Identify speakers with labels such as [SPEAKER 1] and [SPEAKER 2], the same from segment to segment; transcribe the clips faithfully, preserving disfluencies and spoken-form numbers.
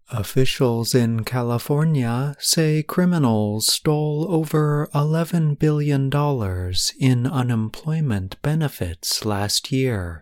[SPEAKER 1] Officials in California say criminals stole over eleven billion dollars in unemployment benefits last year.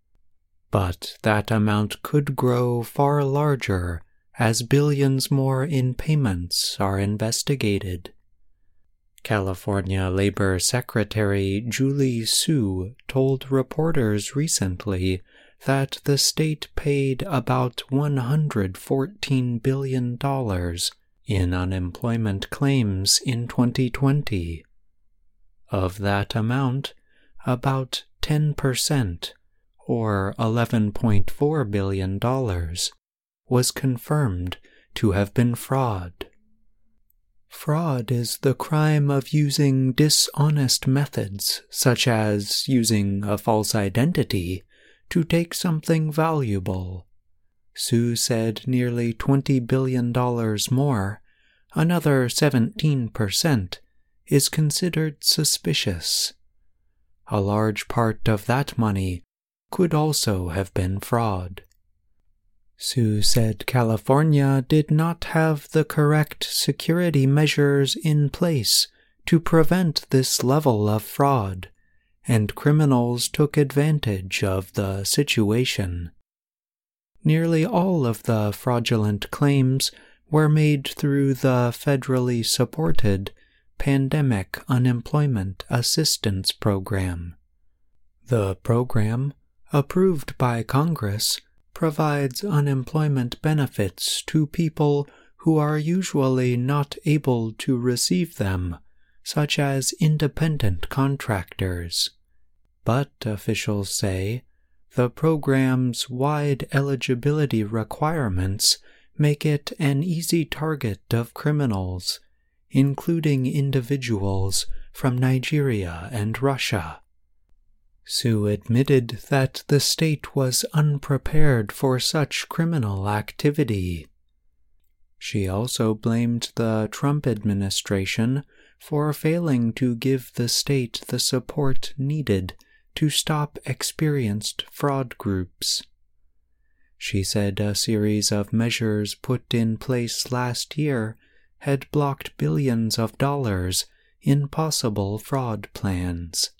[SPEAKER 1] But that amount could grow far larger as billions more in payments are investigated. California Labor Secretary Julie Su told reporters recently that the state paid about one hundred fourteen billion dollars in unemployment claims in twenty twenty. Of that amount, about ten percent, or eleven point four billion dollars, was confirmed to have been fraud. Fraud is the crime of using dishonest methods, such as using a false identity, to take something valuable. Su said nearly twenty billion dollars more, another seventeen percent, is considered suspicious. A large part of that money could also have been fraud. Su said California did not have the correct security measures in place to prevent this level of fraud, and criminals took advantage of the situation. Nearly all of the fraudulent claims were made through the federally supported Pandemic Unemployment Assistance Program. The program, approved by Congress, provides unemployment benefits to people who are usually not able to receive them, such as independent contractors. But, officials say, the program's wide eligibility requirements make it an easy target of criminals, including individuals from Nigeria and Russia. Su admitted that the state was unprepared for such criminal activity. She also blamed the Trump administration for failing to give the state the support needed to stop experienced fraud groups. She said a series of measures put in place last year had blocked billions of dollars in possible fraud plans.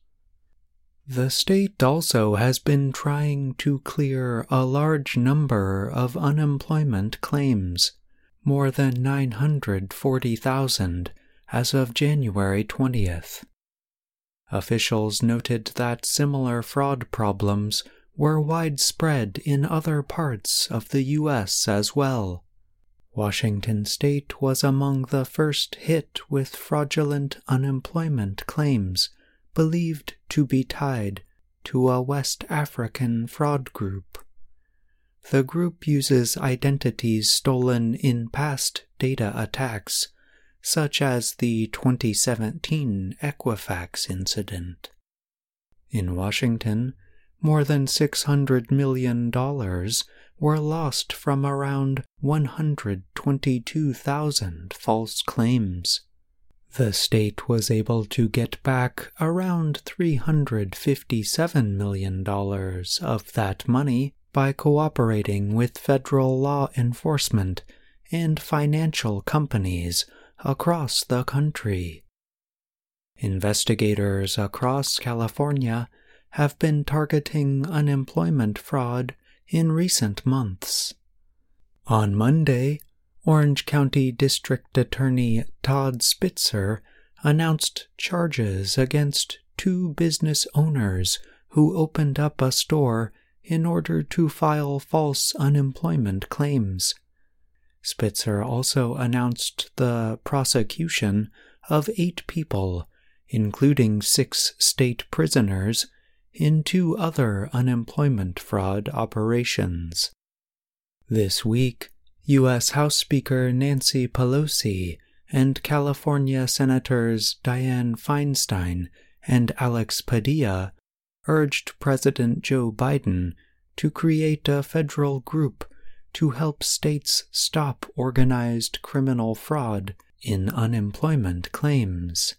[SPEAKER 1] The state also has been trying to clear a large number of unemployment claims, more than nine hundred forty thousand as of January twentieth. Officials noted that similar fraud problems were widespread in other parts of the U S as well. Washington state was among the first hit with fraudulent unemployment claims believed to be tied to a West African fraud group. The group uses identities stolen in past data attacks, such as the twenty seventeen Equifax incident. In Washington, more than six hundred million dollars were lost from around one hundred twenty-two thousand false claims. The state was able to get back around three hundred fifty-seven million dollars of that money by cooperating with federal law enforcement and financial companies across the country. Investigators across California have been targeting unemployment fraud in recent months. On Monday, Orange County District Attorney Todd Spitzer announced charges against two business owners who opened up a store in order to file false unemployment claims. Spitzer also announced the prosecution of eight people, including six state prisoners, in two other unemployment fraud operations. This week, U S House Speaker Nancy Pelosi and California Senators Dianne Feinstein and Alex Padilla urged President Joe Biden to create a federal group to help states stop organized criminal fraud in unemployment claims.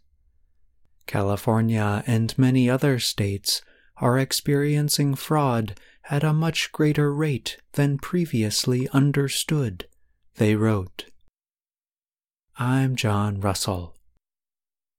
[SPEAKER 1] California and many other states are experiencing fraud at a much greater rate than previously understood, They wrote, "I'm John Russell.